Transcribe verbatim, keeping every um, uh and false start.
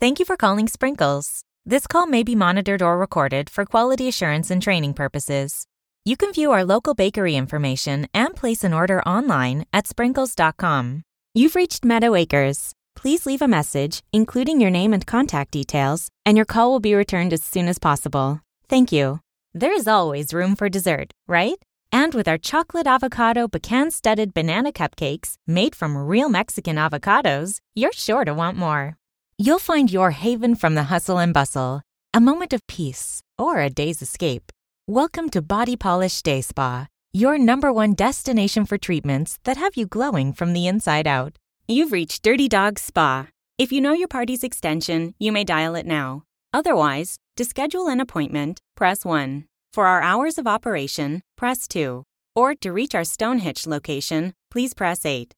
Thank you for calling Sprinkles. This call may be monitored or recorded for quality assurance and training purposes. You can view our local bakery information and place an order online at sprinkles dot com. You've reached Meadow Acres. Please leave a message, including your name and contact details, and your call will be returned as soon as possible. Thank you. There is always room for dessert, right? And with our chocolate avocado pecan-studded banana cupcakes made from real Mexican avocados, you're sure to want more. You'll find your haven from the hustle and bustle, a moment of peace, or a day's escape. Welcome to Body Polish Day Spa, your number one destination for treatments that have you glowing from the inside out. You've reached Dirty Dog Spa. If you know your party's extension, you may dial it now. Otherwise, to schedule an appointment, press one. For our hours of operation, press two. Or to reach our Stonehenge location, please press eight.